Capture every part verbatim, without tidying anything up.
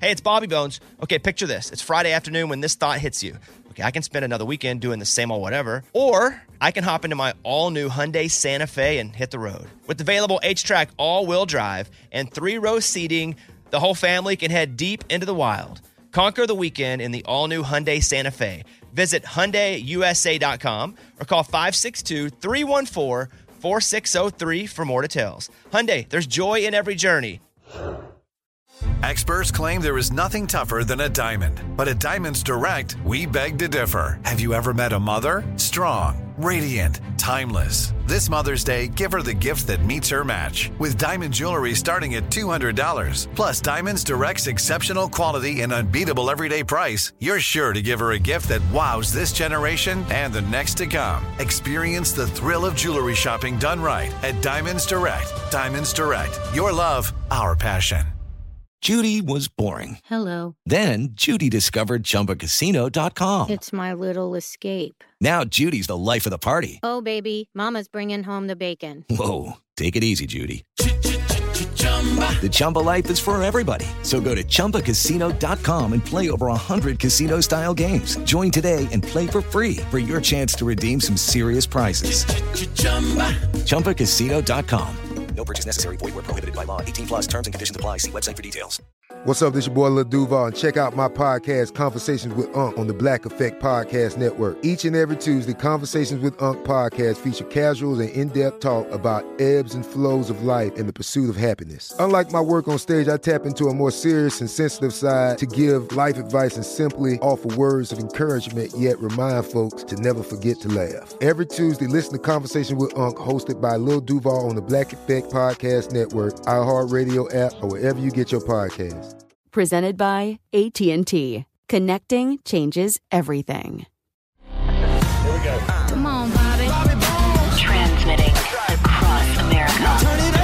Hey, it's Bobby Bones. Okay, picture this. It's Friday afternoon when this thought hits you. Okay, I can spend another weekend doing the same old whatever, or I can hop into my all-new Hyundai Santa Fe and hit the road. With available H-Track all-wheel drive and three-row seating, the whole family can head deep into the wild. Conquer the weekend in the all-new Hyundai Santa Fe. Visit Hyundai U S A dot com or call five six two, three one four, four six zero three for more details. Hyundai, there's joy in every journey. Experts claim there is nothing tougher than a diamond. But at Diamonds Direct, we beg to differ. Have you ever met a mother? Strong, radiant, timeless. This Mother's Day, give her the gift that meets her match. With diamond jewelry starting at two hundred dollars. Plus Diamonds Direct's exceptional quality and unbeatable everyday price, you're sure to give her a gift that wows this generation and the next to come. Experience the thrill of jewelry shopping done right at Diamonds Direct. Diamonds Direct. Your love, our passion. Judy was boring. Hello. Then Judy discovered Chumba Casino dot com. It's my little escape. Now Judy's the life of the party. Oh, baby, mama's bringing home the bacon. Whoa, take it easy, Judy. The Chumba life is for everybody. So go to Chumba Casino dot com and play over one hundred casino-style games. Join today and play for free for your chance to redeem some serious prizes. Chumba Casino dot com. No purchase necessary. Void where prohibited by law. eighteen plus terms and conditions apply. See website for details. What's up? This your boy Lil Duval, and check out my podcast, Conversations with Unc, on the Black Effect Podcast Network. Each and every Tuesday, Conversations with Unc podcast feature casuals and in-depth talk about ebbs and flows of life and the pursuit of happiness. Unlike my work on stage, I tap into a more serious and sensitive side to give life advice and simply offer words of encouragement, yet remind folks to never forget to laugh. Every Tuesday, listen to Conversation with Unc, hosted by Lil Duval on the Black Effect Podcast Network, iHeartRadio app, or wherever you get your podcasts. Presented by A T and T. Connecting changes everything. Here we go. Come on, Bobby. Bobby Bones. Transmitting across America. Turn it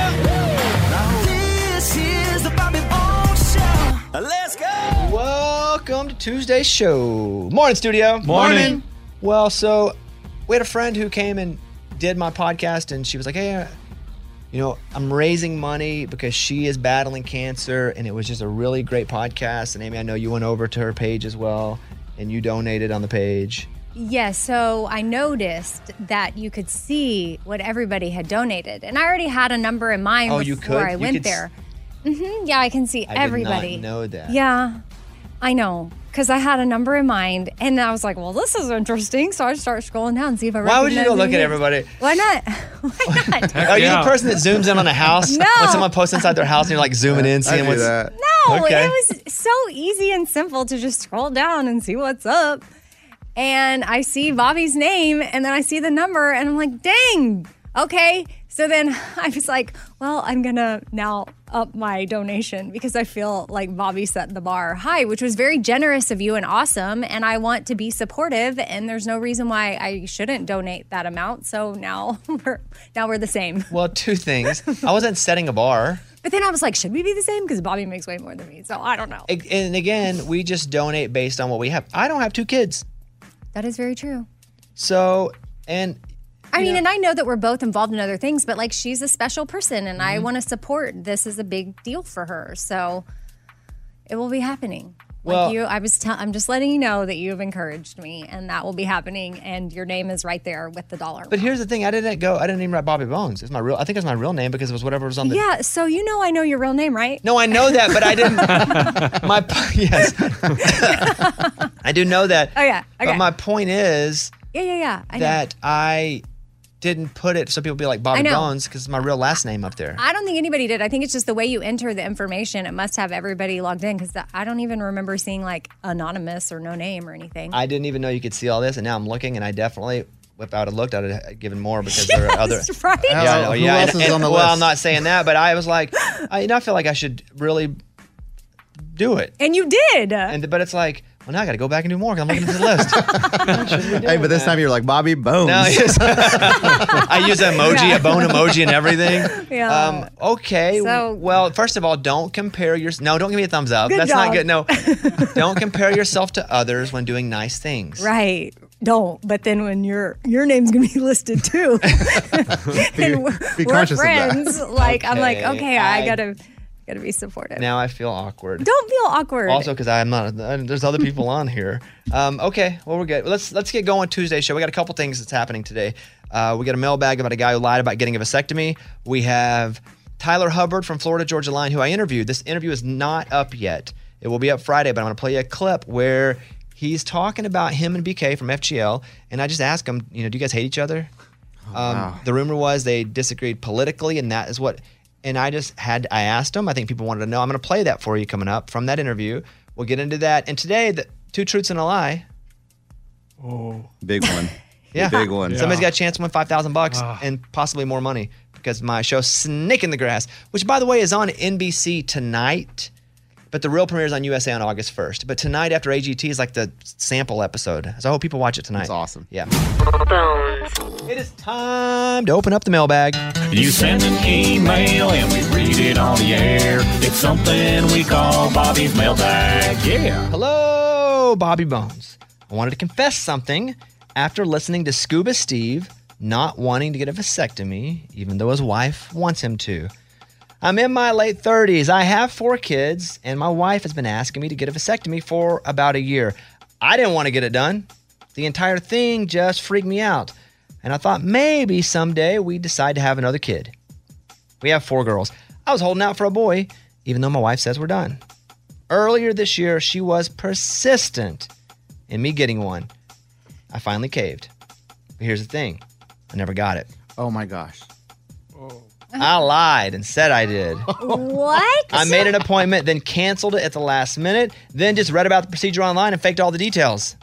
up. This is the Bobby Bones Show. Let's go. Welcome to Tuesday's show. Morning, studio. Morning. Morning. Well, so we had a friend who came and did my podcast, and she was like, hey, you know, I'm raising money because she is battling cancer, and it was just a really great podcast. And Amy, I know you went over to her page as well, and you donated on the page. Yes, yeah, so I noticed that you could see what everybody had donated. And I already had a number in mind oh, before you could? I you went could there. S- mm-hmm, yeah, I can see I everybody. I did not know that. Yeah, I know. Because I had a number in mind, and I was like, well, this is interesting. So I start scrolling down and see if I recognize Why would you go look at names. everybody? Why not? Why not? Are you Yeah. the person that zooms in on a house? No. When someone posts inside their house and you're like zooming in, seeing I do what's... that. No, Okay. it was so easy and simple to just scroll down and see what's up. And I see Bobby's name, and then I see the number, and I'm like, dang, okay. So then I was like, well, I'm going to now up my donation because I feel like Bobby set the bar high, which was very generous of you and awesome. And I want to be supportive, and there's no reason why I shouldn't donate that amount. So now we're, now we're the same. Well, two things. I wasn't setting a bar. But then I was like, should we be the same? Because Bobby makes way more than me. So I don't know. And again, we just donate based on what we have. I don't have two kids. That is very true. So, and... I mean, know, and I know that we're both involved in other things, but like she's a special person and mm-hmm. I want to support. This is a big deal for her. So it will be happening. Well, like you, I was, tell, I'm just letting you know that you have encouraged me and that will be happening. And your name is right there with the dollar. But here's the thing. I didn't go, I didn't even write Bobby Bones. It's my real, I think it's my real name because it was whatever was on the. Yeah. So, you know, I know your real name, right? No, I know that, but I didn't. my, yes. I do know that. Oh, yeah. Okay. But my point is yeah, yeah, yeah. I that know. I didn't put it so people be like Bobby I know. Bones because it's my real last name up there. I don't think anybody did. I think it's just the way you enter the information. It must have everybody logged in because I don't even remember seeing like anonymous or no name or anything. I didn't even know you could see all this, and now I'm looking, and I definitely, if I would have looked, I would have given more because there are other. Right? Yeah, I know, Who yeah. else and, is and, on the well, list? I'm not saying that, but I was like, I, you know, I feel like I should really do it. And you did. And but it's like, well, now I got to go back and do more because I'm looking at the list. Hey, but this time you're like Bobby Bones. No, yes. I use an emoji, Yeah. a bone emoji, and everything. Yeah. Um, okay. So- well, first of all, don't compare your. No, don't give me a thumbs up. Good That's job. not good. No, don't compare yourself to others when doing nice things. Right. Don't. But then when your your name's gonna be listed too, and we're, be we're conscious of that. friends. Like I'm like, Okay, okay, I, I- gotta Got to be supportive. Now I feel awkward. Don't feel awkward. Also, because I'm not. There's other people on here. Um, okay, well we're good. Let's let's get going. Tuesday show. We got a couple things that's happening today. Uh, we got a mailbag about a guy who lied about getting a vasectomy. We have Tyler Hubbard from Florida Georgia Line, who I interviewed. This interview is not up yet. It will be up Friday, but I'm going to play you a clip where he's talking about him and B K from F G L, and I just asked him, you know, do you guys hate each other? Oh, um, wow. The rumor was they disagreed politically, and that is what. And I just had, I asked him. I think people wanted to know. I'm going to play that for you coming up from that interview. We'll get into that. And today, the two truths and a lie. Oh, big one. Yeah, big one. Yeah. Somebody's got a chance to win five thousand bucks uh. and possibly more money because my show Snake in the Grass, which by the way is on N B C tonight. But the real premiere is on U S A on August first. But tonight after A G T is like the sample episode. So I hope people watch it tonight. That's awesome. Yeah. It is time to open up the mailbag. You send an email and we read it on the air. It's something we call Bobby's mailbag. Yeah. Hello, Bobby Bones. I wanted to confess something after listening to Scuba Steve not wanting to get a vasectomy, even though his wife wants him to. I'm in my late thirties. I have four kids, and my wife has been asking me to get a vasectomy for about a year. I didn't want to get it done. The entire thing just freaked me out. And I thought maybe someday we'd decide to have another kid. We have four girls. I was holding out for a boy, even though my wife says we're done. Earlier this year, she was persistent in me getting one. I finally caved. But here's the thing. I never got it. Oh, my gosh. I lied and said I did. What? I made an appointment, then canceled it at the last minute, then just read about the procedure online and faked all the details.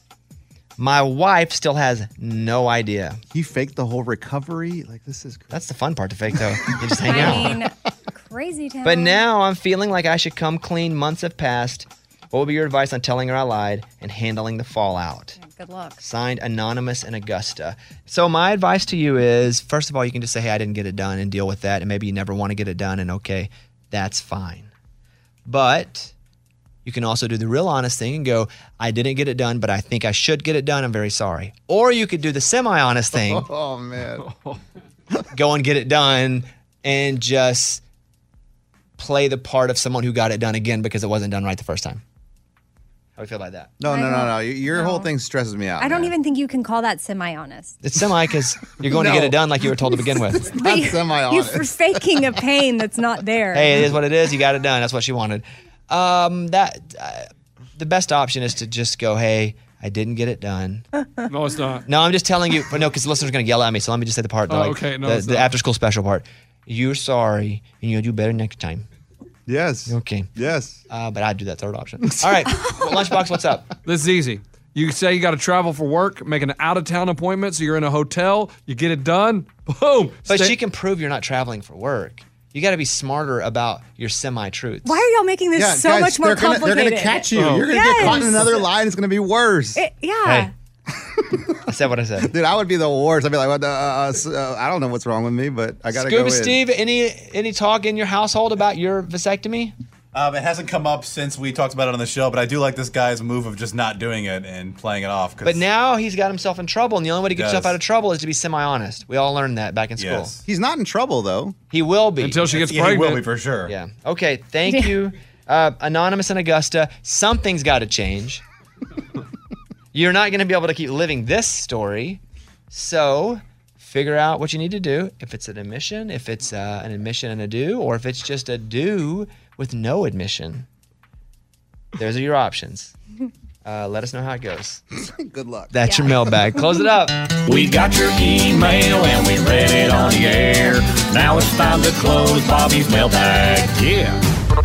My wife still has no idea. You faked the whole recovery? Like, this is crazy. That's the fun part to fake, though. You just hang I out. mean, crazy town. But now I'm feeling like I should come clean. Months have passed. What would be your advice on telling her I lied and handling the fallout? Good luck. Signed, Anonymous in Augusta. So my advice to you is, first of all, you can just say, hey, I didn't get it done and deal with that. And maybe you never want to get it done. And okay, that's fine. But you can also do the real honest thing and go, I didn't get it done, but I think I should get it done. I'm very sorry. Or you could do the semi-honest thing. Oh, man. Go and get it done and just play the part of someone who got it done again because it wasn't done right the first time. How do you feel about that? No, no, no, no. Your no. whole thing stresses me out. I don't man. even think you can call that semi-honest. It's semi because you're going no. to get it done like you were told to begin with. That's semi-honest. You're faking a pain that's not there. Hey, it is what it is. You got it done. That's what she wanted. Um, that uh, the best option is to just go, hey, I didn't get it done. No, it's not. No, I'm just telling you. But no, because the listener's going to yell at me. So let me just say the part. Oh, like, okay. No, the, it's the not. after-school special part. You're sorry, and you'll do better next time. Yes. Okay. Yes. Uh, but I'd do that third option. All right. Well, Lunchbox, what's up? This is easy. You say you got to travel for work, make an out-of-town appointment, so you're in a hotel, you get it done, boom. But Stay- she can prove you're not traveling for work. You got to be smarter about your semi-truths. Why are y'all making this yeah, so guys, much more they're gonna, complicated? They're going to catch you. Oh. You're going to Yes. get caught in another line. It's going to be worse. It, yeah. Hey. I said what I said. Dude, I would be the worst. I'd be like, what the, uh, uh, I don't know what's wrong with me, but I got to go Scuba in. Steve, any any talk in your household about your vasectomy? Um, it hasn't come up since we talked about it on the show, but I do like this guy's move of just not doing it and playing it off. But now he's got himself in trouble, and the only way to get He yourself does. out of trouble is to be semi-honest. We all learned that back in school. Yes. He's not in trouble, though. He will be. Until she gets Yeah, he pregnant. will be for sure. Yeah. Okay, thank you. Uh, Anonymous in Augusta, something's got to change. You're not going to be able to keep living this story. So figure out what you need to do. If it's an admission, if it's uh, an admission and a do, or if it's just a do with no admission. Those are your options. Uh, let us know how it goes. Good luck. That's Yeah. your mailbag. Close it up. We got your email and we read it on the air. Now it's time to close Bobby's mailbag. Yeah.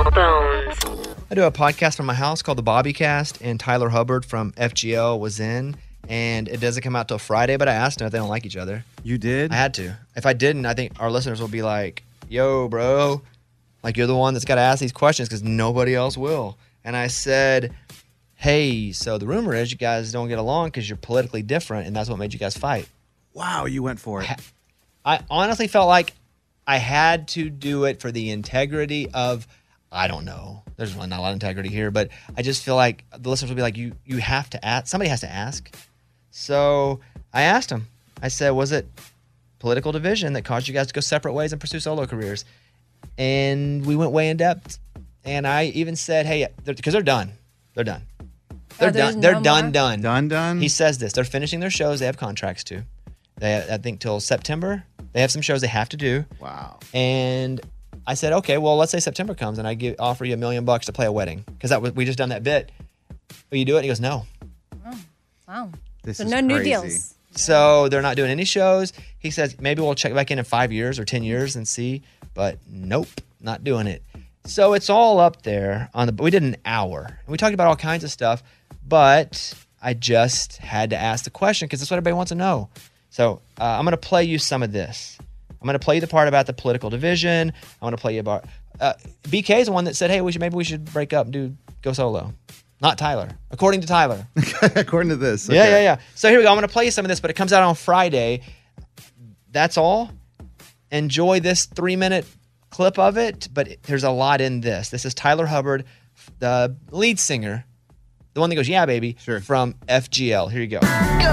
I do a podcast from my house called the Bobby Cast, and Tyler Hubbard from F G L was in, and it doesn't come out till Friday, but I asked them if they don't like each other. You did? I had to. If I didn't, I think our listeners will be like, yo, bro, like you're the one that's got to ask these questions because nobody else will. And I said, hey, so the rumor is you guys don't get along because you're politically different, and that's what made you guys fight. Wow, you went for it. I honestly felt like I had to do it for the integrity of, I don't know. There's really not a lot of integrity here, but I just feel like the listeners will be like, you you have to ask. Somebody has to ask. So I asked him. I said, was it political division that caused you guys to go separate ways and pursue solo careers? and we went way in depth. And I even said, hey, because they're, they're done. They're done. They're Oh, there's done. They're no done, more? done. Done, done? He says this. They're finishing their shows. They have contracts too. They have, I think till September. They have some shows they have to do. Wow. And I said, okay, well, let's say September comes and I give, offer you a million bucks to play a wedding. Because that was, we just done that bit. Will you do it? And he goes, no. Oh, wow. This so is no new crazy. deals. So they're not doing any shows. He says, maybe we'll check back in in five years or ten years and see. But nope, not doing it. So it's all up there on the. We did an hour and we talked about all kinds of stuff, but I just had to ask the question because that's what everybody wants to know. So uh, I'm going to play you some of this. I'm going to play you the part about the political division. I'm going to play you about uh, B K is the one that said, "Hey, we should maybe we should break up and do go solo." Not Tyler, according to Tyler. According to this. Yeah, okay. yeah, yeah. So here we go. I'm going to play you some of this, but it comes out on Friday. That's all. Enjoy this three minute clip of it, but it, there's a lot in this. This is Tyler Hubbard, the lead singer, the one that goes, yeah, baby, sure. from F G L. Here you go.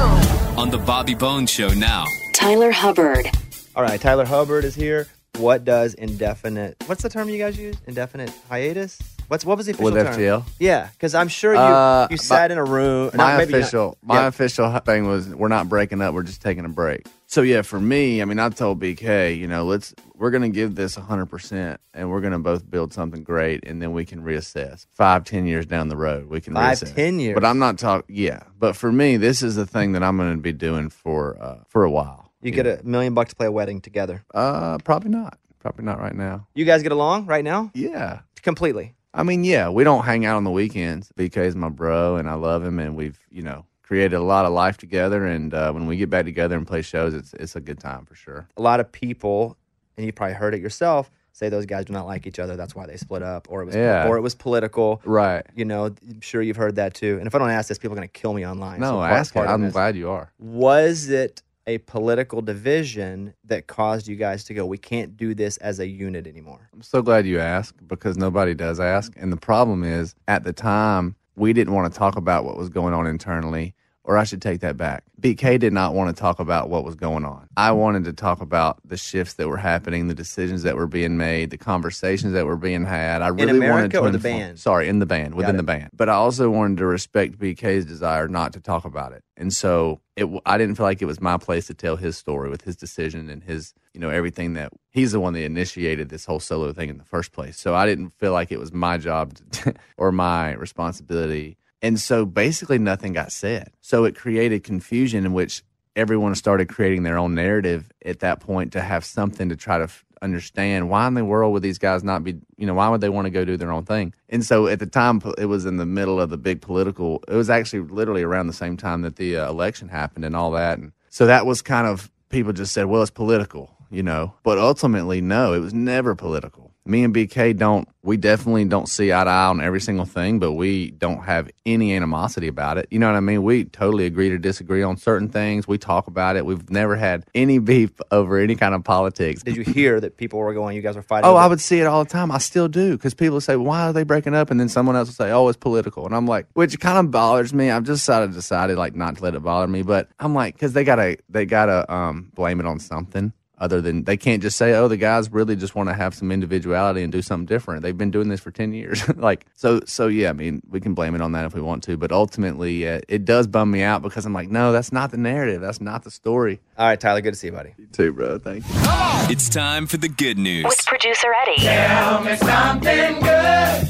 On the Bobby Bones Show now. Tyler Hubbard. All right, Tyler Hubbard is here. What does indefinite, what's the term you guys use? Indefinite hiatus? What's What was the official With term? F G L? Yeah, because I'm sure you Uh, you sat my- in a room. My not- maybe not- official, my yeah. official thing was we're not breaking up. We're just taking a break. So yeah, for me, I mean, I told B K, you know, let's we're gonna give this a hundred percent, and we're gonna both build something great, and then we can reassess. Five, ten years down the road, we can Five, reassess. ten years. But I'm not talking. Yeah, but for me, this is the thing that I'm gonna be doing for uh, for a while. You get a million bucks to play a wedding together. Uh, probably not. Probably not right now. You guys get along right now? Yeah. Completely. I mean, yeah, we don't hang out on the weekends. B K's my bro, and I love him, and we've, you know, created a lot of life together. And uh, when we get back together and play shows, it's it's a good time for sure. A lot of people, and you probably heard it yourself, say those guys do not like each other. That's why they split up, or it was, Yeah. or it was political. Right. You know, I'm sure you've heard that too. And if I don't ask this, people are going to kill me online. No, So part- ask it. part of I'm this- glad you are. Was it a political division that caused you guys to go, we can't do this as a unit anymore? I'm so glad you asked because nobody does ask. And the problem is, at the time, we didn't want to talk about what was going on internally, or I should take that back. B K did not want to talk about what was going on. I wanted to talk about the shifts that were happening, the decisions that were being made, the conversations that were being had. I really America wanted to or the inform- band? Sorry, in the band, within it. the band. But I also wanted to respect B K's desire not to talk about it. And so it, w- I didn't feel like it was my place to tell his story with his decision and his, you know, everything that he's the one that initiated this whole solo thing in the first place. So I didn't feel like it was my job to, or my responsibility. And so basically nothing got said. So it created confusion in which everyone started creating their own narrative at that point to have something to try to f- understand why in the world would these guys not be, you know, why would they want to go do their own thing? And so at the time, po- it was in the middle of the big political, it was actually literally around the same time that the uh, election happened and all that. And so that was kind of, people just said, well, it's political, you know, but ultimately, no, it was never political. Me and B K don't, we definitely don't see eye to eye on every single thing, but we don't have any animosity about it. You know what I mean? We totally agree to disagree on certain things. We talk about it. We've never had any beef over any kind of politics. Did you hear that people were going, you guys were fighting? Oh, over- I would see it all the time. I still do because people say, why are they breaking up? And then someone else will say, oh, it's political. And I'm like, which kind of bothers me. I've just sort of decided like not to let it bother me. But I'm like, because they gotta they gotta um, blame it on something. Other than they can't just say, oh, the guys really just want to have some individuality and do something different. They've been doing this for ten years. like, so, so yeah, I mean, we can blame it on that if we want to. But ultimately, uh, it does bum me out because I'm like, no, that's not the narrative. That's not the story. All right, Tyler, good to see you, buddy. You too, bro. Thank you. It's time for the good news. With producer Eddie. Tell me something good.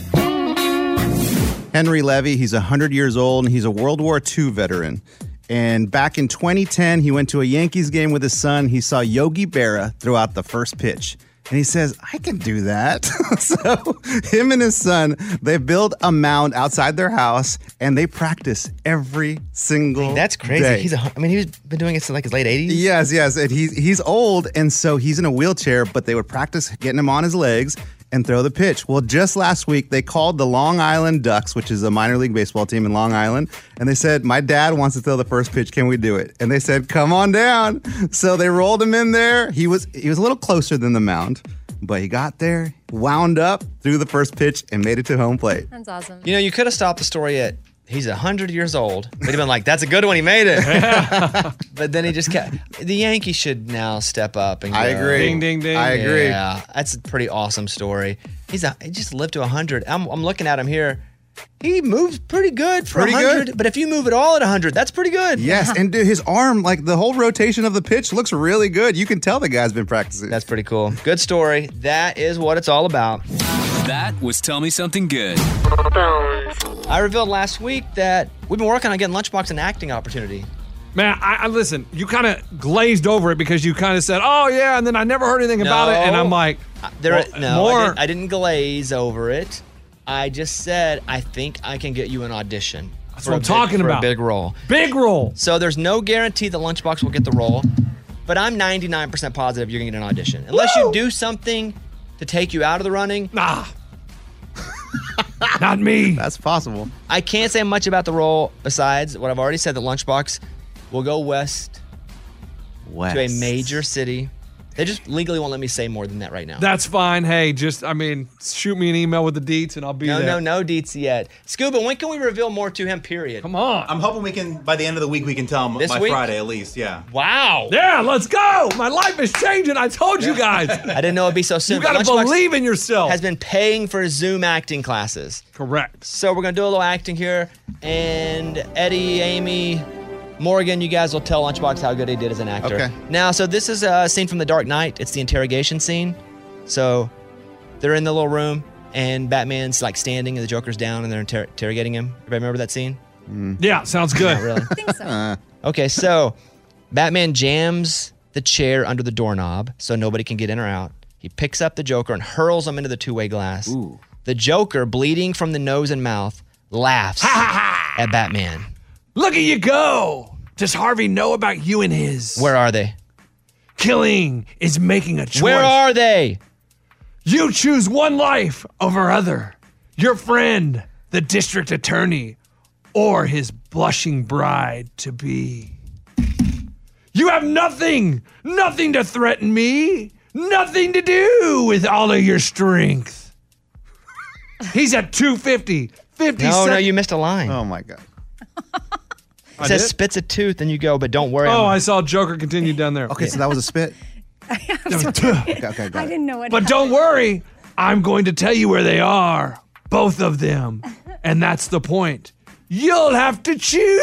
Henry Levy, he's one hundred years old, and he's a World War Two veteran. And back in twenty ten, he went to a Yankees game with his son. He saw Yogi Berra throw out the first pitch. And he says, I can do that. So him and his son, they build a mound outside their house, and they practice every single That's crazy. day. He's a, I mean, he's been doing it since like his late eighties. Yes, yes. And he's, he's old, and so he's in a wheelchair, but they would practice getting him on his legs and throw the pitch. Well, just last week, they called the Long Island Ducks, which is a minor league baseball team in Long Island, and they said, my dad wants to throw the first pitch. Can we do it? And they said, come on down. So they rolled him in there. He was he was a little closer than the mound, but he got there, wound up, threw the first pitch, and made it to home plate. That's awesome. You know, you could have stopped the story at he's one hundred years old. We'd have been like, that's a good one. He made it. But then he just kept. The Yankees should now step up and go. I agree. Ding, ding, ding. I agree. Yeah, that's a pretty awesome story. He's a, he just lived to one hundred. I'm, I'm looking at him here. He moves pretty good for Pretty one hundred. good. But if you move it all at one hundred, that's pretty good. Yes, and dude, his arm, like the whole rotation of the pitch looks really good. You can tell the guy's been practicing. That's pretty cool. Good story. That is what it's all about. That was Tell Me Something Good. I revealed last week that we've been working on getting Lunchbox an acting opportunity. Man, I, I listen, you kind of glazed over it because you kind of said, oh, yeah, and then I never heard anything about it. And I'm like, Uh, there, well, no, more. I didn't, I didn't glaze over it. I just said, I think I can get you an audition. That's for what a I'm big- talking for about. a big role. Big role. So there's no guarantee that Lunchbox will get the role, but I'm ninety-nine percent positive you're going to get an audition. Unless Woo! you do something to take you out of the running. Nah. Not me. That's possible. I can't say much about the role besides what I've already said, that Lunchbox will go west, West. to a major city. They just legally won't let me say more than that right now. That's fine. Hey, just, I mean, shoot me an email with the deets and I'll be no, there. no, no deets yet. Scuba, when can we reveal more to him, period? Come on. I'm hoping we can, by the end of the week, we can tell him This by week? Friday at least. Yeah. Wow. Yeah, let's go. My life is changing. I told you guys. I didn't know it'd be so soon. You got to Lunchbox believe in yourself. has been paying for Zoom acting classes. Correct. So we're going to do a little acting here. And Eddie, Amy, Morgan, you guys will tell Lunchbox how good he did as an actor. Okay. Now, so this is a scene from The Dark Knight. It's the interrogation scene. So they're in the little room, and Batman's like standing, and the Joker's down, and they're inter- interrogating him. Everybody remember that scene? Yeah, sounds good. Not really. I think so. Okay, so Batman jams the chair under the doorknob so nobody can get in or out. He picks up the Joker and hurls him into the two-way glass. Ooh. The Joker, bleeding from the nose and mouth, laughs at Batman. Look at you go. Does Harvey know about you and his? Where are they? Killing is making a choice. Where are they? You choose one life over other. Your friend, the district attorney, or his blushing bride to be. You have nothing, nothing to threaten me, nothing to do with all of your strength. He's at two fifty. fifty No, sec- no, you missed a line. Oh my God. It I says did? spits a tooth, and you go, but don't worry. Oh, I'm- I saw Joker continue down there. Okay, so that was a spit. Okay, okay, got I it. didn't know what But don't worry, I'm going to tell you where they are, both of them. And that's the point. You'll have to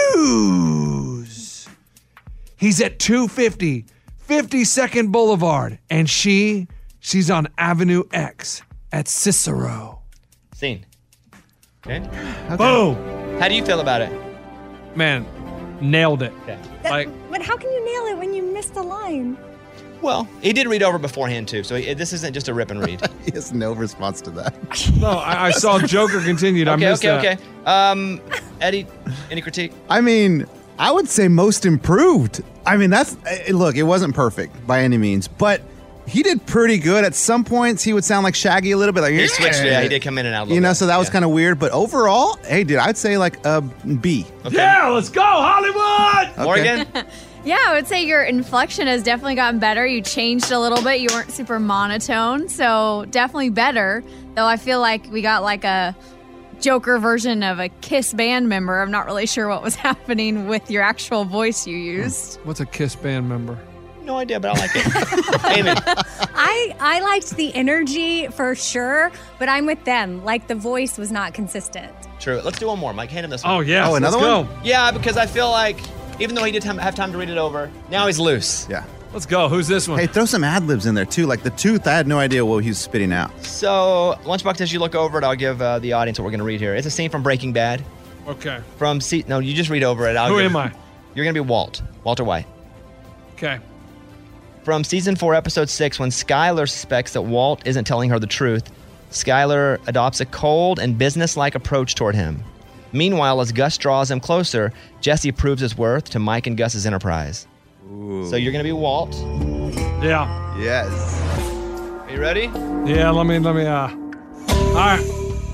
choose. He's at two fifty, fifty-second Boulevard, and she, she's on Avenue X at Cicero. Scene. Okay. Boom. How do you feel about it? Man, nailed it. Okay. Like, But how can you nail it when you missed a line? Well, he did read over beforehand, too, so he, this isn't just a rip and read. He has no response to that. no, I, I saw Joker continued. I Okay, missed okay, that. okay. Um, Eddie, any critique? I mean, I would say most improved. I mean, that's eh, look, it wasn't perfect by any means, but he did pretty good. At some points, he would sound like Shaggy a little bit. Like He switched, yeah, he did come in and out a little You know, bit. so that was Yeah. kind of weird. But overall, hey, dude, I'd say like a B. Okay. Yeah, let's go, Hollywood! Morgan? Yeah, I would say your inflection has definitely gotten better. You changed a little bit. You weren't super monotone, so definitely better. Though I feel like we got like a Joker version of a Kiss band member. I'm not really sure what was happening with your actual voice you used. What's a Kiss band member? No idea, but I like it. Amy. I I liked the energy for sure, but I'm with them. Like the voice was not consistent. True. Let's do one more. Mike, hand him this one. Oh, yeah. Oh, another let's one? go. Yeah, because I feel like even though he did have time to read it over, now he's loose. Yeah. Let's go. Who's this one? Hey, throw some ad libs in there too. Like the tooth, I had no idea what he was spitting out. So, Lunchbox, as you look over it, I'll give uh, the audience what we're going to read here. It's a scene from Breaking Bad. Okay. From se- No, you just read over it. I'll Who give- am I? You're going to be Walt. Walter White. Okay. From season four, episode six, when Skylar suspects that Walt isn't telling her the truth, Skylar adopts a cold and businesslike approach toward him. Meanwhile, as Gus draws him closer, Jesse proves his worth to Mike and Gus's enterprise. Ooh. So you're going to be Walt. Yeah. Yes. Are you ready? Yeah, let me, let me, uh. All right.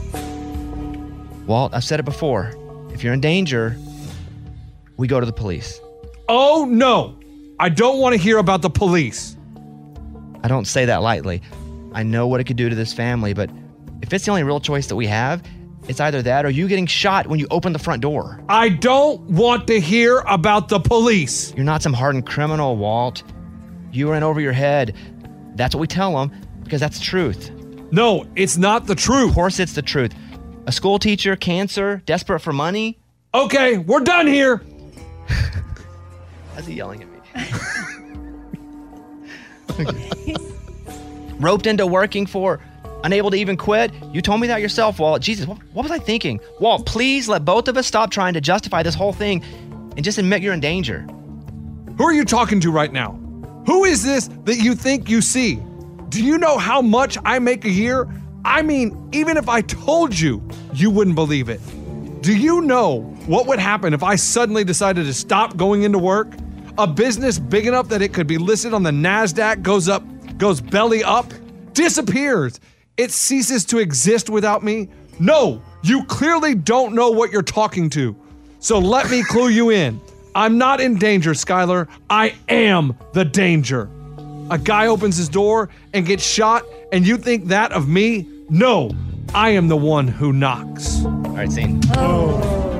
Walt, I've said it before. If you're in danger, we go to the police. Oh, no. I don't want to hear about the police. I don't say that lightly. I know what it could do to this family, but if it's the only real choice that we have, It's either that or you getting shot when you open the front door. I don't want to hear about the police. You're not some hardened criminal, Walt. You were in over your head. That's what we tell them because that's the truth. No, it's not the truth. Of course it's the truth. A school teacher, cancer, desperate for money. Okay, we're done here. How's he yelling at me? Roped into working for, unable to even quit. You told me that yourself, Walt. Jesus, what, what was I thinking? Walt, please let both of us stop trying to justify this whole thing and just admit you're in danger. Who are you talking to right now? Who is this that you think you see? Do you know how much I make a year? I mean, even if I told you, you wouldn't believe it. Do you know what would happen if I suddenly decided to stop going into work? A business big enough that it could be listed on the NASDAQ goes up, goes belly up, disappears. It ceases to exist without me? No, you clearly don't know what you're talking to. So let me clue you in. I'm not in danger, Skylar. I am the danger. A guy opens his door and gets shot, and you think that of me? No, I am the one who knocks. All right, scene. Oh.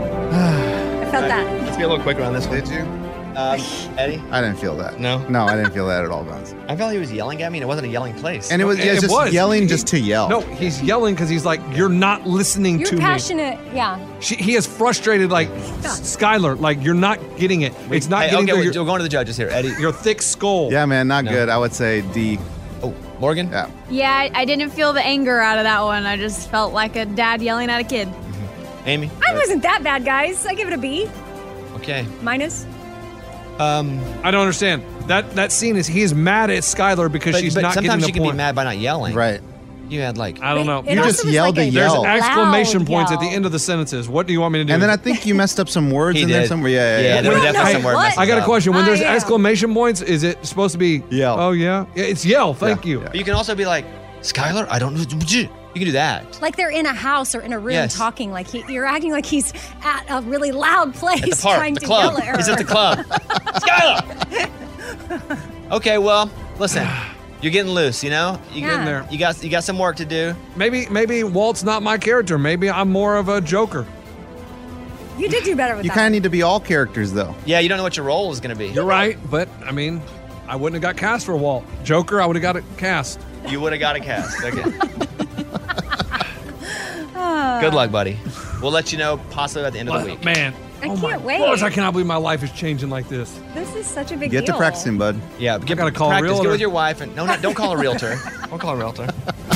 I felt that. Let's be a little quicker on this one. Did you? Um, Eddie? I didn't feel that. No? No, I didn't feel that at all, Bones. I felt he was yelling at me, and it wasn't a yelling place. And it was, No, yeah, it just was. yelling He- just to yell. No, he's yelling because he's like, you're not listening You're to me. passionate. Yeah. She, he is frustrated, like, Skylar, like, you're not getting it. It's not Hey, getting okay, through we're, your, we're going to the judges here. Eddie. your thick skull. Yeah, man, not No. good. I would say D. Oh, Morgan? Yeah. Yeah, I, I didn't feel the anger out of that one. I just felt like a dad yelling at a kid. Amy? I wasn't that bad, guys. I give it a B. Okay. Minus. Um, I don't understand. That that scene is he is mad at Skylar because but, she's but not getting sometimes the she can point. be mad by not yelling. Right. You had like... I don't know. It You also just was yelled like to a yell. There's exclamation loud points at the yell. end of the sentences. What do you want me to do? And then I think you messed up some words He in there did. somewhere. Yeah, yeah, Yeah, yeah. there were No, definitely no, some word what? messes I got a up. question. When Oh, there's yeah. exclamation points, is it supposed to be Yell. Oh yeah, yeah it's yell. Thank Yeah, you. yeah. But you can also be like, Skylar, I don't know. You can do that. Like they're in a house or in a room Yes. talking. Like he, you're acting like he's at a really loud place At the park, trying the to club. yell at her. He's at the club. Skylar! Okay, well, listen. You're getting loose, you know? You Yeah. In there. You got you got some work to do. Maybe maybe Walt's not my character. Maybe I'm more of a Joker. You did do better with You that. kind of need to be all characters, though. Yeah, you don't know what your role is going to be. You're right, but I mean, I wouldn't have got cast for Walt. Joker, I would have got it cast. You would have got a cast. Okay. Good luck, buddy. We'll let you know possibly at the end of the week. Man, I oh my can't wait. gosh, I cannot believe my life is changing like this. This is such a big Get deal. to practicing, bud. Yeah, get, gotta call a practice. Get realtor. with your wife and no, no, don't call a realtor. Don't call a realtor.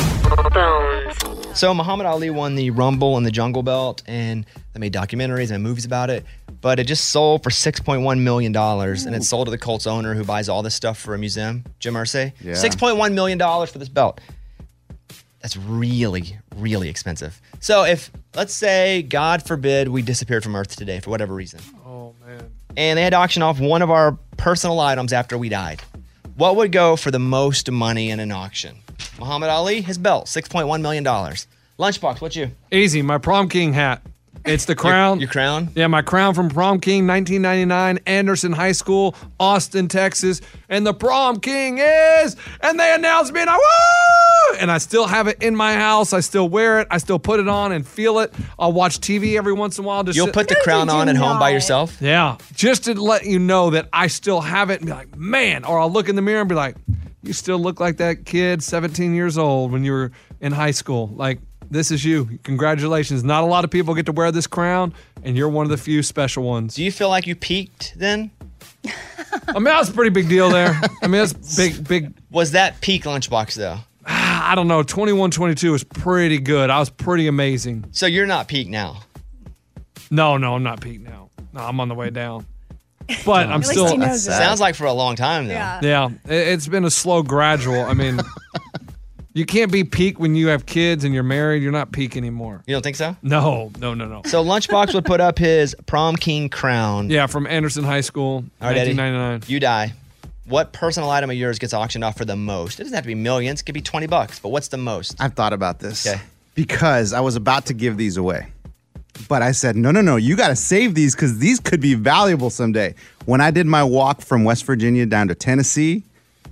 So Muhammad Ali won the Rumble in the Jungle Belt, and they made documentaries and movies about it. But it just sold for six point one million dollars, and it sold to the Colts owner who buys all this stuff for a museum, Jim Irsay. Yeah. six point one million dollars for this belt. That's really, really expensive. So if, let's say, God forbid, we disappeared from Earth today for whatever reason, Oh man. and they had to auction off one of our personal items after we died, what would go for the most money in an auction? Muhammad Ali, his belt, six point one million dollars. Lunchbox, what's you? Easy, my prom king hat. It's the crown. Your, your crown? Yeah, my crown from Prom King nineteen ninety-nine, Anderson High School, Austin, Texas. And the prom king is, and they announced me, and I, woo! And I still have it in my house. I still wear it. I still put it on and feel it. I'll watch T V every once in a while. Just You'll sit- put the crown on at home by yourself? Yeah, just to let you know that I still have it and be like, man. Or I'll look in the mirror and be like, you still look like that kid, seventeen years old, when you were in high school. Like, this is you. Congratulations. Not a lot of people get to wear this crown, and you're one of the few special ones. Do you feel like you peaked then? I mean, that's a pretty big deal there. I mean, that's big, big. Was that peak Lunchbox though? I don't know. twenty-one twenty-two was pretty good. I was pretty amazing. So you're not peak now? No, no, I'm not peak now. No, I'm on the way down. But I'm At least still. he knows it. Sounds like for a long time though. Yeah. Yeah, it- it's been a slow gradual. I mean, you can't be peak when you have kids and you're married. You're not peak anymore. You don't think so? No, no, no, no. So Lunchbox would put up his prom king crown. Yeah, from Anderson High School, All right, Eddie. nineteen ninety-nine. You die. What personal item of yours gets auctioned off for the most? It doesn't have to be millions. It could be twenty bucks. But what's the most? I've thought about this. Okay. Because I was about to give these away. But I said, no, no, no, you got to save these because these could be valuable someday. When I did my walk from West Virginia down to Tennessee,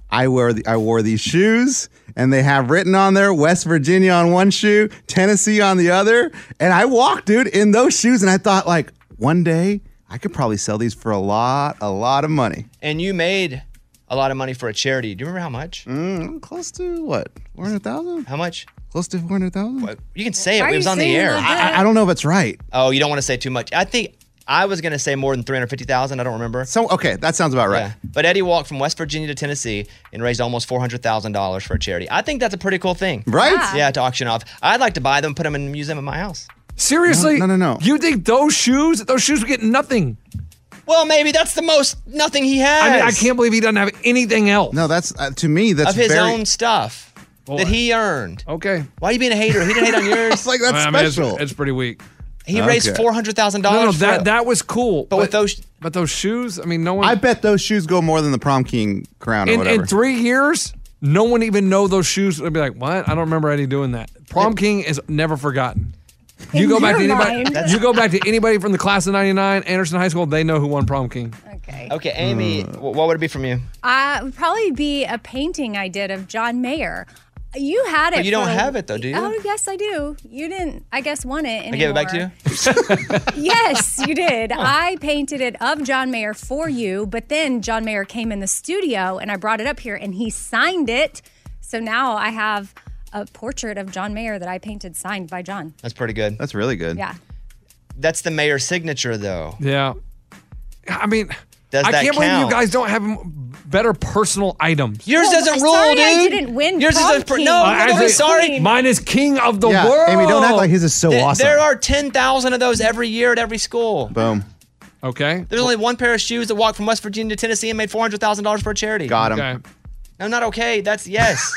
I wear the, I wore these shoes, and they have written on there West Virginia on one shoe, Tennessee on the other, and I walked, dude, in those shoes, and I thought, like, one day I could probably sell these for a lot, a lot of money. And you made a lot of money for a charity. Do you remember how much? Mm, close to what? four hundred thousand? How much? Close to four hundred thousand? You can say it. Why It are was you on the saying air. like that? I, I don't know if it's right. Oh, you don't want to say too much. I think I was going to say more than three hundred fifty thousand dollars. I don't remember. So, okay, that sounds about right. Yeah. But Eddie walked from West Virginia to Tennessee and raised almost four hundred thousand dollars for a charity. I think that's a pretty cool thing. Right? Yeah. Yeah, to auction off. I'd like to buy them, put them in a museum in my house. Seriously? No, no, no, no. You think those shoes, those shoes would get nothing? Well, maybe that's the most nothing he has. I mean, I can't believe he doesn't have anything else. No, that's, uh, to me, that's of his very... own stuff Boy. that he earned. Okay. Why are you being a hater? He didn't hate on yours. It's like, that's I mean, it's, special. it's pretty weak. He raised Okay. four hundred thousand No, dollars. no, that that was cool. But with those- but those shoes, I mean, no one. I bet those shoes go more than the prom king crown or in, whatever. in three years, no one even know those shoes would be like, what? I don't remember Eddie doing that. Prom king is never forgotten. You In go back to your anybody. mind. You go back to anybody from the class of ninety-nine, Anderson High School. They know who won prom king. Okay. Okay, Amy, Uh. wh- what would it be from you? Uh, it would probably be a painting I did of John Mayer. You had it. But you don't for- have it, though, do you? Oh, yes, I do. You didn't, I guess, want it anymore. I gave it back to you? Yes, you did. I painted it of John Mayer for you, but then John Mayer came in the studio and I brought it up here and he signed it. So now I have a portrait of John Mayer that I painted signed by John. That's pretty good. That's really good. Yeah. That's the mayor's signature, though. Yeah. I mean, Does I that can't believe count? you guys don't have better personal items. Yours Well, doesn't rule, sorry dude. I didn't win Yours prom is a pr- king. no. Uh, no, don't actually, be sorry. Mine is king of the Yeah, world. Amy, don't act like his is so Th- awesome. There are ten thousand of those every year at every school. Boom. Okay. There's only one pair of shoes that walked from West Virginia to Tennessee and made four hundred thousand dollars for a charity. Got him. Okay. No, not okay. That's yes.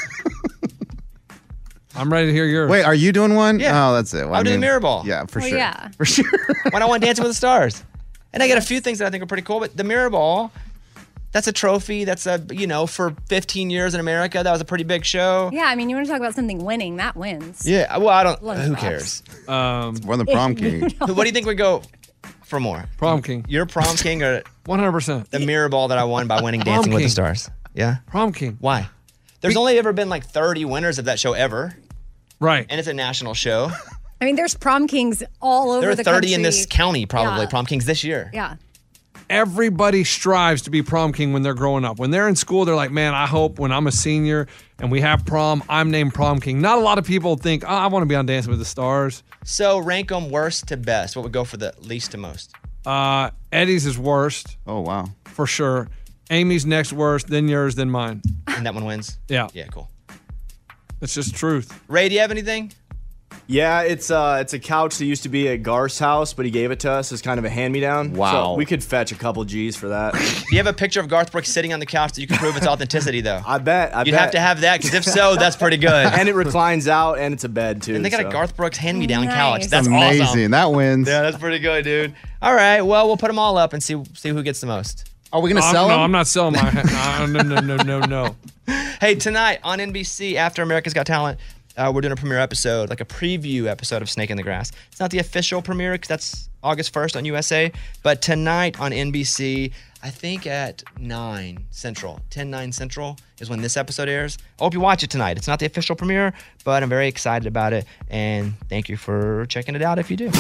I'm ready to hear yours. Wait, are you doing one? Yeah. Oh, that's it. Well, I'll I do the mean, mirror ball. Yeah, for Well, sure. yeah. For sure. When I won Dancing with the Stars. And I got a few things that I think are pretty cool, but the mirror ball, that's a trophy. That's a, you know, for fifteen years in America, that was a pretty big show. Yeah, I mean, you want to talk about something winning, that wins. Yeah, well, I don't, Lunchbox. who cares? Um, More than prom king. Who- What do you think would go for more? prom king. Your prom king or one hundred percent. the mirror ball that I won by winning Prom Dancing with the king. Stars? Yeah? Prom king. Why? There's only ever been like thirty winners of that show ever, Right. and it's a national show. I mean, there's prom kings all over There are the thirty country. in this county, probably, Yeah. prom kings this year. Yeah. Everybody strives to be prom king when they're growing up. When they're in school, they're like, man, I hope when I'm a senior and we have prom, I'm named prom king. Not a lot of people think, oh, I want to be on Dancing with the Stars. So rank them worst to best. What would go for the least to most? Uh, Eddie's is worst. Oh, wow. For sure. Amy's next worst, then yours, then mine. And that one wins? Yeah. Yeah, cool. It's just truth. Ray, do you have anything? Yeah, it's uh, it's a couch that used to be at Garth's house, but he gave it to us as kind of a hand-me-down. Wow. So we could fetch a couple G's for that. Do you have a picture of Garth Brooks sitting on the couch that you can prove its authenticity, though? I bet. I You'd bet. have to have that, because if so, that's pretty good. And it reclines out, and it's a bed too. And they got so. a Garth Brooks hand-me-down Nice. couch. That's Amazing. awesome. That wins. Yeah, that's pretty good, dude. All right, well, we'll put them all up and see see who gets the most. Are we going to I'm- sell no, them? I'm not selling my. no, no, no, no, no, no. Hey, tonight on N B C, after America's Got Talent, uh, we're doing a premiere episode, like a preview episode of Snake in the Grass. It's not the official premiere because that's August first on U S A, but tonight on N B C, I think at nine Central, ten, nine Central is when this episode airs. I hope you watch it tonight. It's not the official premiere, but I'm very excited about it, and thank you for checking it out if you do.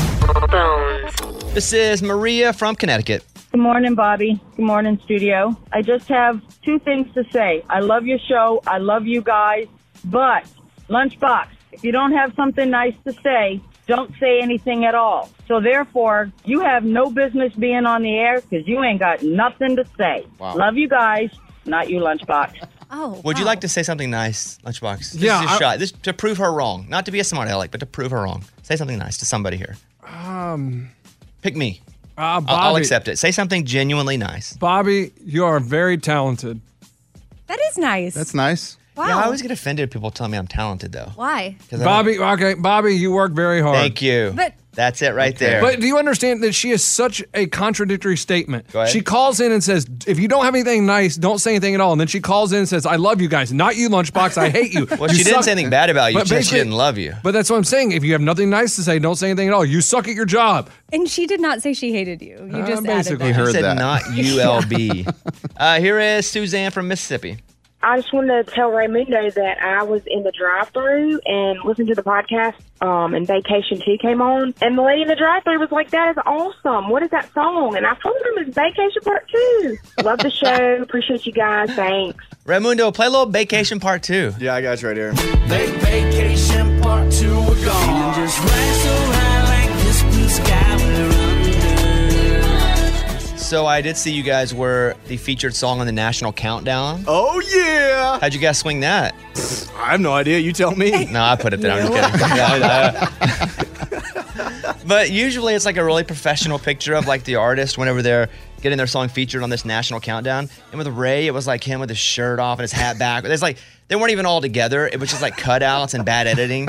This is Maria from Connecticut. Good morning, Bobby. Good morning, studio. I just have two things to say. I love your show. I love you guys. But, Lunchbox, if you don't have something nice to say, don't say anything at all. So therefore, you have no business being on the air because you ain't got nothing to say. Wow. Love you guys, not you, Lunchbox. Oh, Would you like to say something nice, Lunchbox? This Yeah, is your I- shot. This to prove her wrong. Not to be a smart aleck, but to prove her wrong. Say something nice to somebody here. Um, Pick me. uh, I'll, Bobby, I'll accept it. Say something genuinely nice. Bobby, you are very talented. That is nice. That's nice. Wow. Yeah, I always get offended if people tell me I'm talented, though. Why? 'Cause I don't- Bobby, okay, Bobby, you work very hard. Thank you. But That's it right there. But do you understand that she is such a contradictory statement? Go ahead. She calls in and says, if you don't have anything nice, don't say anything at all. And then she calls in and says, I love you guys. Not you, Lunchbox. I hate you. well, You she didn't suck." say anything bad about you. But She said she basically- didn't love you. But that's what I'm saying. If you have nothing nice to say, don't say anything at all. You suck at your job. and she did not say she hated you. You Uh, just added basically. that. Heard She said that. not U L B. uh, here is Suzanne from Mississippi. I just wanted to tell Raymundo that I was in the drive-thru and listened to the podcast, um, and Vacation two came on. And the lady in the drive-thru was like, that is awesome. What is that song? And I told him it's Vacation Part two. Love the show. Appreciate you guys. Thanks. Raymundo, play a little Vacation Part two. Yeah, I got you right here. Vacation Part two, we're gone. Just rise so high like this blue sky we're under. So I did see you guys were the featured song on the National Countdown. Oh, yeah. How'd you guys swing that? I have no idea. You tell me. No, I put it there. I'm just kidding. Yeah, I- But usually it's like a really professional picture of like the artist whenever they're getting their song featured on this National Countdown. And with Ray, it was like him with his shirt off and his hat back. It's like they weren't even all together. It was just like cutouts and bad editing.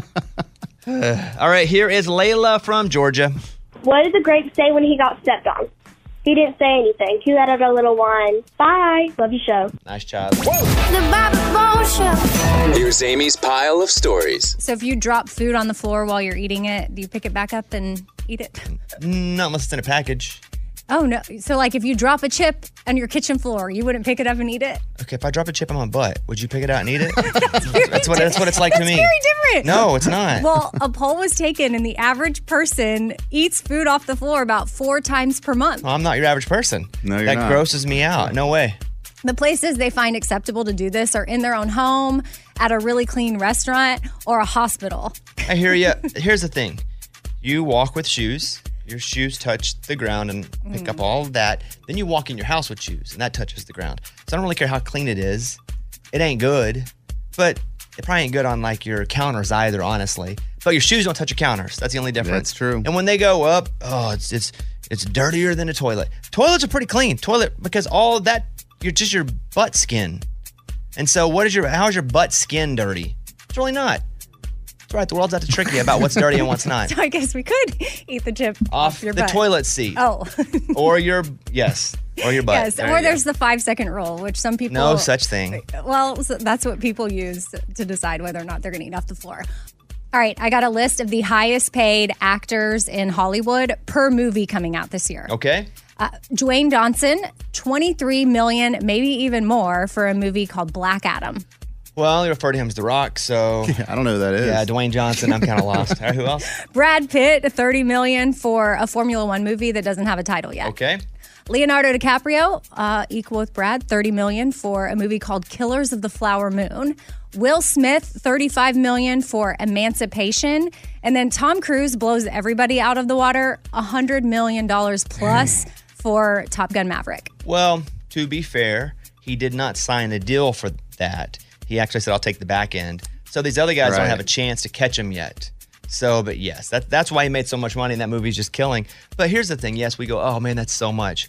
All right, here is Layla from Georgia. What did the grape say when he got stepped on? He didn't say anything. He let out a little whine. Bye. Love your show. Nice job. The Bobby Bones Show. Here's Amy's pile of stories. So if you drop food on the floor while you're eating it, do you pick it back up and eat it? Not unless it's in a package. Oh, no. So like if you drop a chip on your kitchen floor, you wouldn't pick it up and eat it? Okay, if I drop a chip on my butt, would you pick it out and eat it? that's, that's what that's what it's like to me. Very different. No, it's not. Well, a poll was taken, and the average person eats food off the floor about four times per month. Well, I'm not your average person. No, you're that not. grosses me out. No way. The places they find acceptable to do this are in their own home, at a really clean restaurant, or a hospital. I hear you. Here's the thing. You walk with shoes. Your shoes touch the ground and pick Mm. up all of that. Then you walk in your house with shoes, and that touches the ground. So I don't really care how clean it is. It ain't good, but it probably ain't good on like your counters either, honestly. But your shoes don't touch your counters. That's the only difference. That's true. And when they go up, oh, it's it's it's dirtier than a toilet. Toilets are pretty clean. Toilet because all of that, you're just your butt skin. And so, what is your? How is your butt skin dirty? It's really not. That's right. The world's out to trick you about what's dirty and what's not. So I guess we could eat the chip off, Off your the butt. toilet seat. Oh. Or your, yes, or your butt. Yes, There or you there's go. the five second rule, which some people. No such thing. Well, so that's what people use to decide whether or not they're going to eat off the floor. All right, I got a list of the highest paid actors in Hollywood per movie coming out this year. Okay. Uh, Dwayne Johnson, twenty-three million dollars, maybe even more, for a movie called Black Adam. Well, you refer to him as The Rock, so. I don't know who that is. Yeah, Dwayne Johnson, I'm kind of lost. All right, who else? Brad Pitt, thirty million dollars for a Formula One movie that doesn't have a title yet. Okay. Leonardo DiCaprio, uh, equal with Brad, thirty million dollars for a movie called Killers of the Flower Moon. Will Smith, thirty-five million dollars for Emancipation. And then Tom Cruise blows everybody out of the water, one hundred million dollars plus for Top Gun Maverick. Well, to be fair, he did not sign a deal for that. He actually said, I'll take the back end. So these other guys Right. don't have a chance to catch him yet. So, but yes, that, that's why he made so much money and that movie's just killing. But here's the thing. Yes, we go, oh man, that's so much.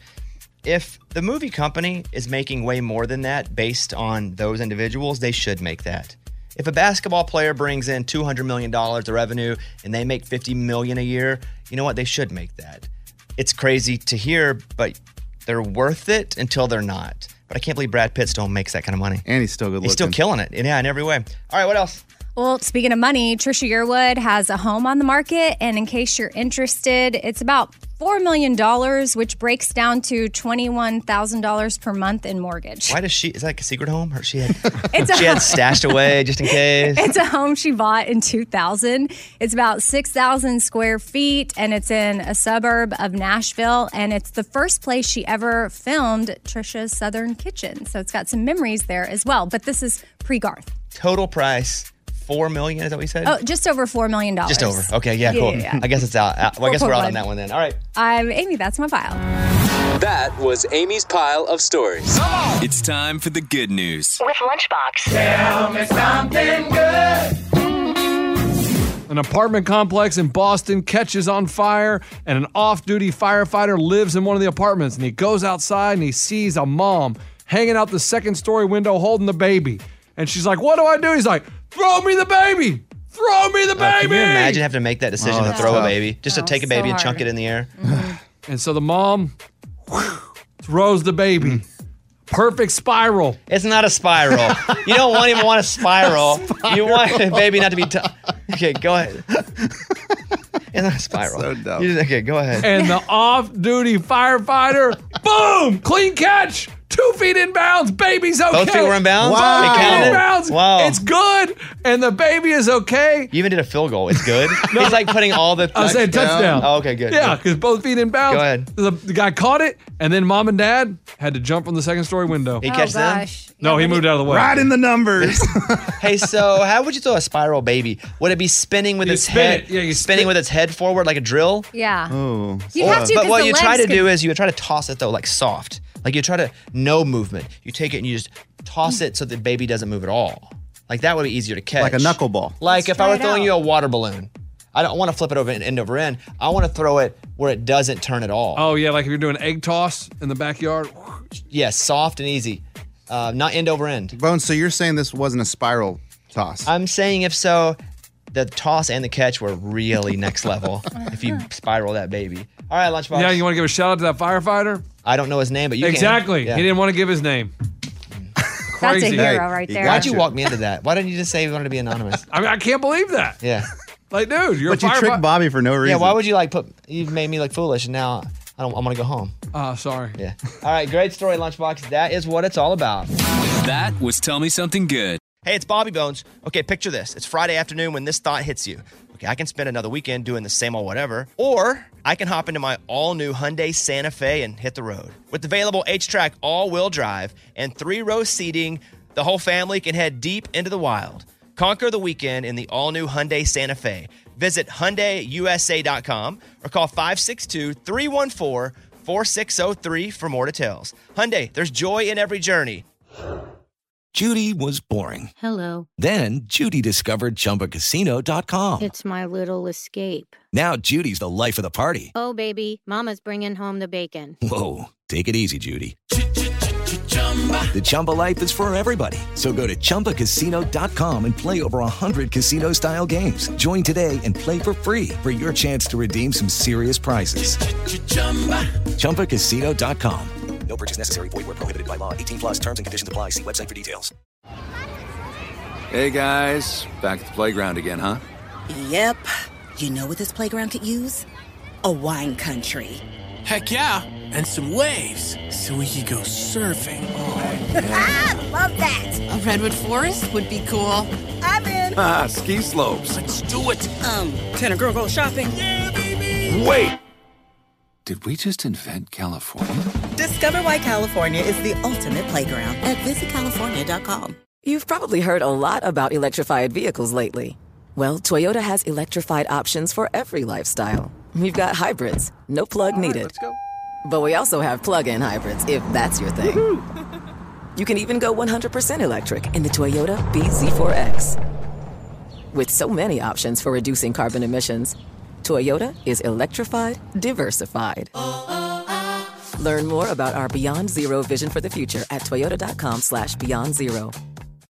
If the movie company is making way more than that based on those individuals, they should make that. If a basketball player brings in two hundred million dollars of revenue and they make fifty million dollars a year, you know what? They should make that. It's crazy to hear, but they're worth it until they're not. But I can't believe Brad Pitt still makes that kind of money. And he's still good He's still looking. killing it. Yeah, in every way. All right, what else? Well, speaking of money, Trisha Yearwood has a home on the market. And in case you're interested, it's about four million dollars, which breaks down to twenty-one thousand dollars per month in mortgage. Why does she, is that like a secret home? Or she had, It's she a- had stashed away just in case? It's a home she bought in two thousand. It's about six thousand square feet, and it's in a suburb of Nashville. And it's the first place she ever filmed Trisha's Southern Kitchen. So it's got some memories there as well. But this is pre-Garth. Total price, four million dollars, is that what you said? Oh, just over four million dollars. Just over. Okay, yeah, cool. Yeah, yeah. I guess it's out. out- Well, I guess we're out on four point one. that one then. All right. I'm Amy. That's my file. That was Amy's pile of stories. It's time for the good news. With Lunchbox. Tell me something good. An apartment complex in Boston catches on fire, and an off-duty firefighter lives in one of the apartments, and he goes outside and he sees a mom hanging out the second-story window holding the baby. And she's like, what do I do? He's like, throw me the baby! Throw me the Uh, baby! can you imagine having to make that decision Oh, to that's throw a tough. baby? Just Oh, to take a so baby and hard. chunk it in the air? And so the mom whew, throws the baby. Perfect spiral. It's not a spiral. You don't want even want a spiral. You want the baby not to be. T- okay, go ahead. It's not a spiral. So dumb. You just- okay, go ahead. And the off-duty firefighter, boom, clean catch, Two feet in bounds. Baby's okay. Both feet were in bounds? Wow. It Both feet counted? in bounds. Wow. It's good, and the baby is okay. You even did a field goal. It's good. He's like putting all the. I was saying touchdown. Oh, okay, good. Yeah, good. because both feet in bounds. Go ahead. The, the guy caught it, and then mom and dad had to jump from the second story window. He catch them? Gosh. No, he moved out of the way. Right in the numbers. Hey, so how would you throw a spiral baby? Would it be spinning with You its spin head? it. Yeah, you spinning spin- with its head forward like a drill. Yeah. Oh. You have to, But 'cause what the you try to legs do can- is you try to toss it though, like soft. Like you try to no movement. You take it and you just toss it so the baby doesn't move at all. Like that would be easier to catch. Like a knuckleball. Like if I try were it throwing out. you a water balloon. I don't want to flip it over end over end. I want to throw it where it doesn't turn at all. Oh, yeah, like if you're doing egg toss in the backyard. Yes, soft and easy. Uh, not end over end. Bones, so you're saying this wasn't a spiral toss? I'm saying if so, the toss and the catch were really next level if you spiral that baby. All right, Lunchbox. Yeah, you want to give a shout out to that firefighter? I don't know his name, but you Exactly. can. Yeah. He didn't want to give his name. That's a Crazy. hero Hey, right you there. got Why'd you Gotcha. walk me into that? Why didn't you just say you wanted to be anonymous? I mean, I can't believe that. Yeah. Like, dude, you're But a you firefighter. tricked Bobby for no reason. Yeah, why would you like put, you made me look foolish and now I don't, I'm going to go home. Oh, sorry. Yeah. All right, great story, Lunchbox. That is what it's all about. That was Tell Me Something Good. Hey, it's Bobby Bones. Okay, picture this. It's Friday afternoon when this thought hits you. Okay, I can spend another weekend doing the same old whatever, or I can hop into my all-new Hyundai Santa Fe and hit the road. With available H-Track all-wheel drive and three-row seating, the whole family can head deep into the wild. Conquer the weekend in the all-new Hyundai Santa Fe. Visit Hyundai U S A dot com or call five six two, three one four, four six zero three for more details. Hyundai, there's joy in every journey. Judy was boring. Hello. Then Judy discovered Chumba Casino dot com. It's my little escape. Now Judy's the life of the party. Oh, baby, mama's bringing home the bacon. Whoa, take it easy, Judy. The Chumba life is for everybody. So go to Chumba Casino dot com and play over one hundred casino-style games. Join today and play for free for your chance to redeem some serious prizes. Chumba Casino dot com. No purchase necessary. Void where prohibited by law. eighteen plus terms and conditions apply. See website for details. Hey guys, back at the playground again, huh? Yep. You know what this playground could use? A wine country. Heck yeah, and some waves so we could go surfing. Ah, love that. A redwood forest would be cool. I'm in. Ah, ski slopes. Let's do it. Um, can a girl go shopping? Yeah, baby. Wait! Did we just invent California? Discover why California is the ultimate playground at visit california dot com. You've probably heard a lot about electrified vehicles lately. Well, Toyota has electrified options for every lifestyle. We've got hybrids, no plug needed. Let's go. But we also have plug-in hybrids, if that's your thing. You can even go one hundred percent electric in the Toyota B Z four X. With so many options for reducing carbon emissions, Toyota is electrified, diversified. Learn more about our Beyond Zero vision for the future at toyota dot com slash beyond zero.